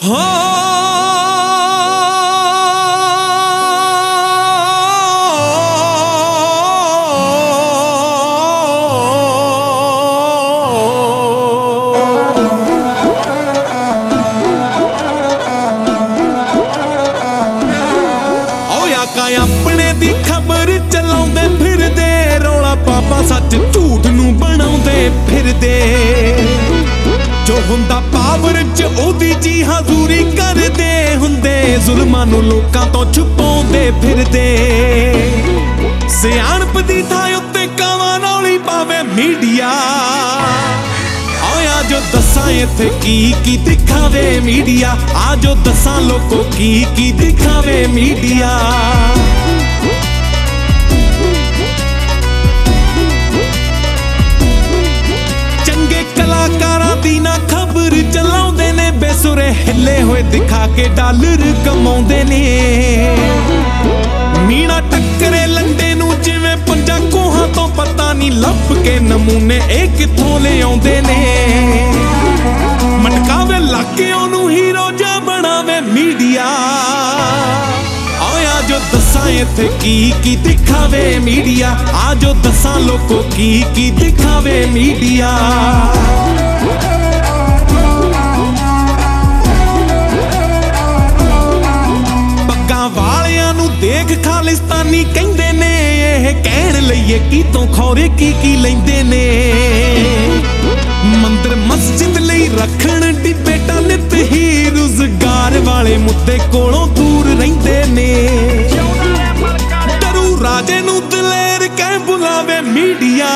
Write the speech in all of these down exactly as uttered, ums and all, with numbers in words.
अपने दी खबर चलाउंदे फिरदे रौला पापा सच झूठ नूं बनाउंदे फिरदे जो हुंदा पावर च ओदी जी हजूरी करदे हुंदे जुल्मां नूं लोकां तों छुपाउंदे फिरदे सियाणप दी थां उत्ते कावां रौली पावे मीडिया आजो दसां इत्थे की की दिखावे मीडिया आजो दसां लोको की की दिखावे मीडिया चंगे कलाकारां दी ना खबर चलाउंदे ने बेसुरे हिले होए दिखा के डॉलर कमाउंदे ने मीना टक्करे लंडे नूं जिवें पंजा कोहां तो पता नहीं लभ के नमूने ए कित्थों ले आउंदे ने मटकावे लाके ओनू हीरो जा बनावे मीडिया आया जो दसां इत्थे की की दिखावे मीडिया आजो दसां लोको की की दिखावे मीडिया पग्गां वालियां नू देख खालिस्तानी कहंदे ने एह कहण लईए की तों खौरे की की लैंदे ने मंदिर मस्जिद लई रखण डिबेटा नित ही रोजगार वाले मुद्दे कोलों दूर रहिंदे ने डरू राजे नूं दलेर कह बुलावे मीडिया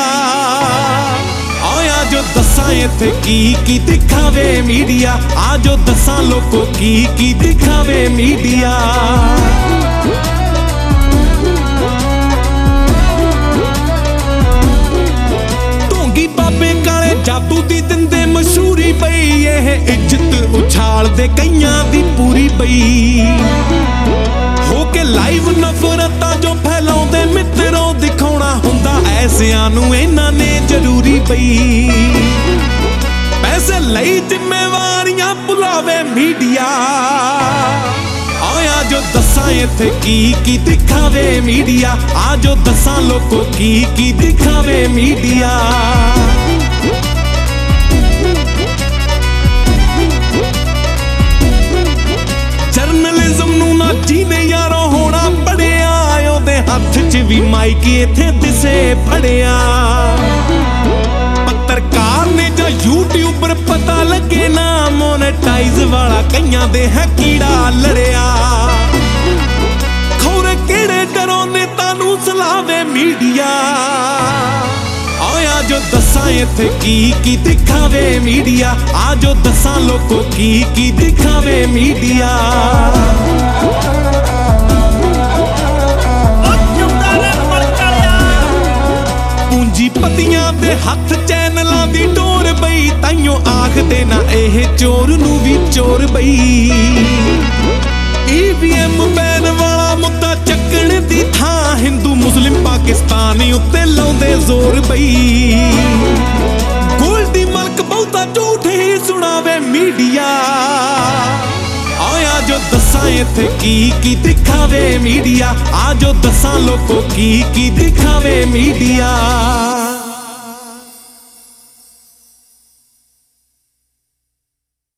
आया जो दसां इत्थे की की दिखावे मीडिया आजो दसां लोको की की दिखावे मीडिया ढोंगी बाबे काले जादू दी दिंदे मशहूरी पई एह इज्जत उछाल दे कईयां दी पूरी पई हो के लाइव नफरतां जो फैलाउंदे मित्रों दिखाउणा हुंदा ऐसियां नूं इन्हां ने जरूरी पई पैसे लई जिम्मेवारियां भुलावे मीडिया आया जो दसां इत्थे की की दिखावे मीडिया आजो दसां लोको की की दिखावे मीडिया जर्नलिज्म नूं ना जीने यारों होना पड़िया ओदे हत्थ च भी माइक इत्थे दिसे फड़िया पत्रकार ने जां यूट्यूबर पता लगे ना मोनेटाइज वाला कईयां दे है कीड़ा लड़िया खौरे केड़े डरों नेता नूं सलावे मीडिया आया जो दसां इत्थे की की दिखावे मीडिया आजो दसां लोको की की दिखावे मीडिया पूंजीपतियां दे हत्थ चैनलां दी डोर बई ताइयों आखदे ना एह चोर नूं भी चोर बई ईवीएम बैन वाला मुद्दा चक्कण दी थां हिंदू मुस्लिम पाकिस्तानी उत्ते लाउंदे जोर बई गोल्डी मलक बहुता झूठ ही सुनावे मीडिया आया जो दसां इत्थे की की दिखावे मीडिया आजो दसां लोको की की दिखावे मीडिया।